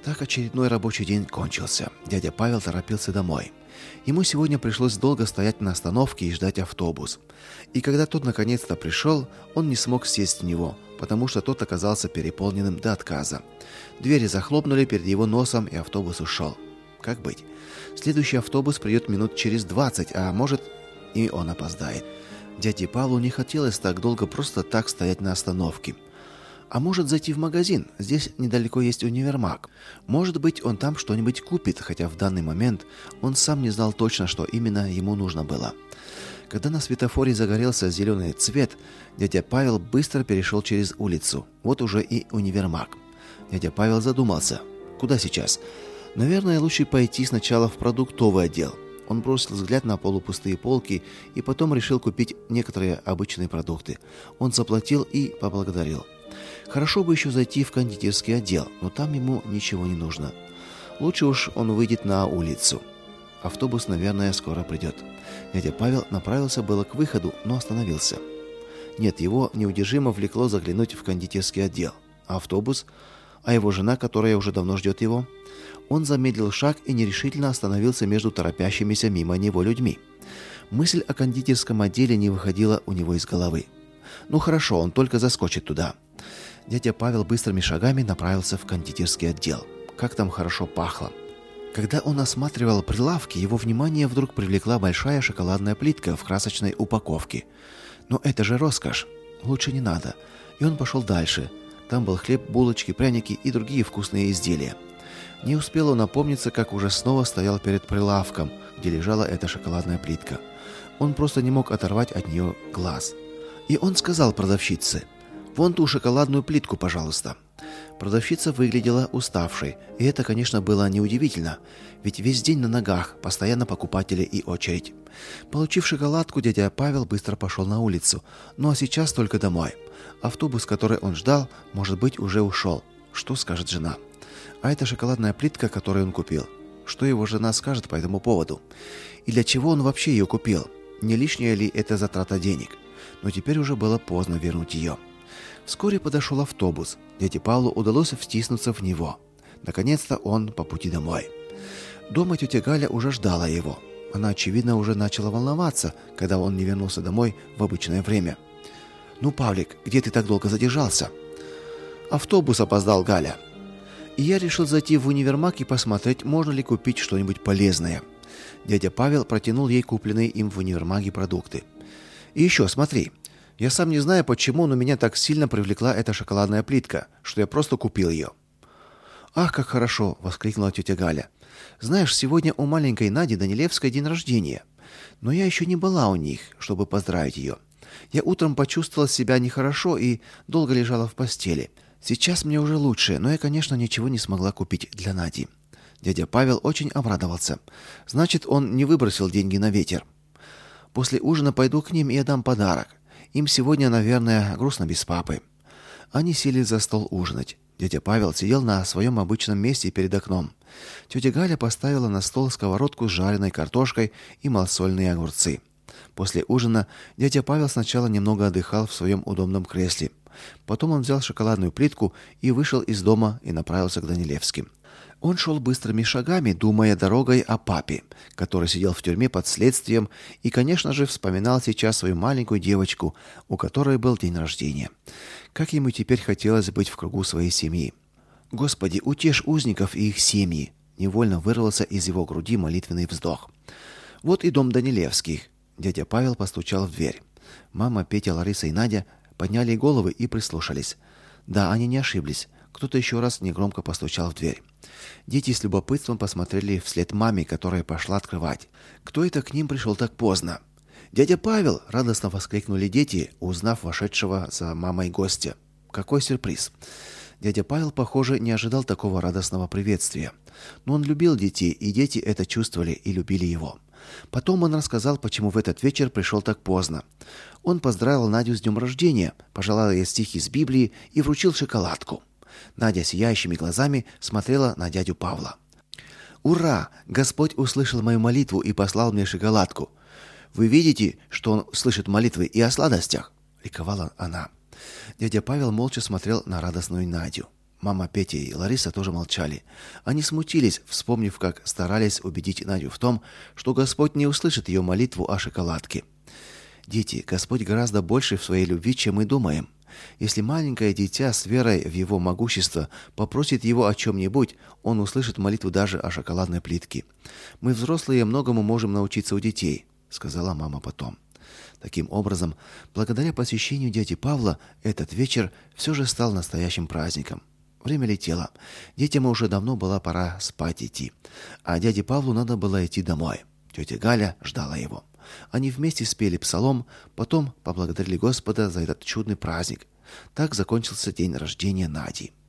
Так очередной рабочий день кончился. Дядя Павел торопился домой. Ему сегодня пришлось долго стоять на остановке и ждать автобус. И когда тот наконец-то пришел, он не смог сесть в него, потому что тот оказался переполненным до отказа. Двери захлопнули перед его носом, и автобус ушел. Как быть? Следующий автобус придет минут через 20, а может, и он опоздает. Дяде Павлу не хотелось так долго просто так стоять на остановке. А может, зайти в магазин? Здесь недалеко есть универмаг. Может быть, он там что-нибудь купит, хотя в данный момент он сам не знал точно, что именно ему нужно было. Когда на светофоре загорелся зеленый цвет, дядя Павел быстро перешел через улицу. Вот уже и универмаг. Дядя Павел задумался. Куда сейчас? Наверное, лучше пойти сначала в продуктовый отдел. Он бросил взгляд на полупустые полки и потом решил купить некоторые обычные продукты. Он заплатил и поблагодарил. Хорошо бы еще зайти в кондитерский отдел, но там ему ничего не нужно. Лучше уж он выйдет на улицу. Автобус, наверное, скоро придет. Дядя Павел направился было к выходу, но остановился. Нет, его неудержимо влекло заглянуть в кондитерский отдел. А автобус? А его жена, которая уже давно ждет его? Он замедлил шаг и нерешительно остановился между торопящимися мимо него людьми. Мысль о кондитерском отделе не выходила у него из головы. Ну хорошо, он только заскочит туда. Дядя Павел быстрыми шагами направился в кондитерский отдел. Как там хорошо пахло. Когда он осматривал прилавки, его внимание вдруг привлекла большая шоколадная плитка в красочной упаковке. Но это же роскошь. Лучше не надо. И он пошел дальше. Там был хлеб, булочки, пряники и другие вкусные изделия. Не успел он опомниться, как уже снова стоял перед прилавком, где лежала эта шоколадная плитка. Он просто не мог оторвать от нее глаз. И он сказал продавщице: «Вон ту шоколадную плитку, пожалуйста». Продавщица выглядела уставшей, и это, конечно, было неудивительно, ведь весь день на ногах, постоянно покупатели и очередь. Получив шоколадку, дядя Павел быстро пошел на улицу, ну а сейчас только домой. Автобус, который он ждал, может быть, уже ушел. Что скажет жена? А это шоколадная плитка, которую он купил. Что его жена скажет по этому поводу? И для чего он вообще ее купил? Не лишняя ли это затрата денег? Но теперь уже было поздно вернуть ее. Вскоре подошел автобус. Дяде Павлу удалось втиснуться в него. Наконец-то он по пути домой. Дома тетя Галя уже ждала его. Она, очевидно, уже начала волноваться, когда он не вернулся домой в обычное время. «Ну, Павлик, где ты так долго задержался?» «Автобус опоздал, Галя. И я решил зайти в универмаг и посмотреть, можно ли купить что-нибудь полезное». Дядя Павел протянул ей купленные им в универмаге продукты. «И еще, смотри. Я сам не знаю, почему, но меня так сильно привлекла эта шоколадная плитка, что я просто купил ее». «Ах, как хорошо!» — воскликнула тетя Галя. «Знаешь, сегодня у маленькой Нади Данилевской день рождения. Но я еще не была у них, чтобы поздравить ее. Я утром почувствовала себя нехорошо и долго лежала в постели. Сейчас мне уже лучше, но я, конечно, ничего не смогла купить для Нади». Дядя Павел очень обрадовался. Значит, он не выбросил деньги на ветер. «После ужина пойду к ним и отдам подарок. Им сегодня, наверное, грустно без папы». Они сели за стол ужинать. Дядя Павел сидел на своем обычном месте перед окном. Тетя Галя поставила на стол сковородку с жареной картошкой и малосольные огурцы. После ужина дядя Павел сначала немного отдыхал в своем удобном кресле. Потом он взял шоколадную плитку и вышел из дома и направился к Данилевским. Он шел быстрыми шагами, думая дорогой о папе, который сидел в тюрьме под следствием, и, конечно же, вспоминал сейчас свою маленькую девочку, у которой был день рождения. Как ему теперь хотелось быть в кругу своей семьи. «Господи, утешь узников и их семьи!» Невольно вырвался из его груди молитвенный вздох. «Вот и дом Данилевских». Дядя Павел постучал в дверь. Мама, Петя, Лариса и Надя подняли головы и прислушались. Да, они не ошиблись. Кто-то еще раз негромко постучал в дверь. Дети с любопытством посмотрели вслед маме, которая пошла открывать. Кто это к ним пришел так поздно? «Дядя Павел!» – радостно воскликнули дети, узнав вошедшего за мамой гостя. Какой сюрприз! Дядя Павел, похоже, не ожидал такого радостного приветствия. Но он любил детей, и дети это чувствовали и любили его. Потом он рассказал, почему в этот вечер пришел так поздно. Он поздравил Надю с днем рождения, пожелал ей стихи из Библии и вручил шоколадку. Надя сияющими глазами смотрела на дядю Павла. «Ура! Господь услышал мою молитву и послал мне шоколадку. Вы видите, что он слышит молитвы и о сладостях?» — ликовала она. Дядя Павел молча смотрел на радостную Надю. Мама Пети и Лариса тоже молчали. Они смутились, вспомнив, как старались убедить Надю в том, что Господь не услышит ее молитву о шоколадке. Дети, Господь гораздо больше в своей любви, чем мы думаем. Если маленькое дитя с верой в его могущество попросит его о чем-нибудь, он услышит молитву даже о шоколадной плитке. Мы, взрослые, многому можем научиться у детей, сказала мама потом. Таким образом, благодаря посещению дяди Павла, этот вечер все же стал настоящим праздником. Время летело. Детям уже давно была пора спать идти, а дяде Павлу надо было идти домой. Тетя Галя ждала его. Они вместе спели псалом, потом поблагодарили Господа за этот чудный праздник. Так закончился день рождения Нади.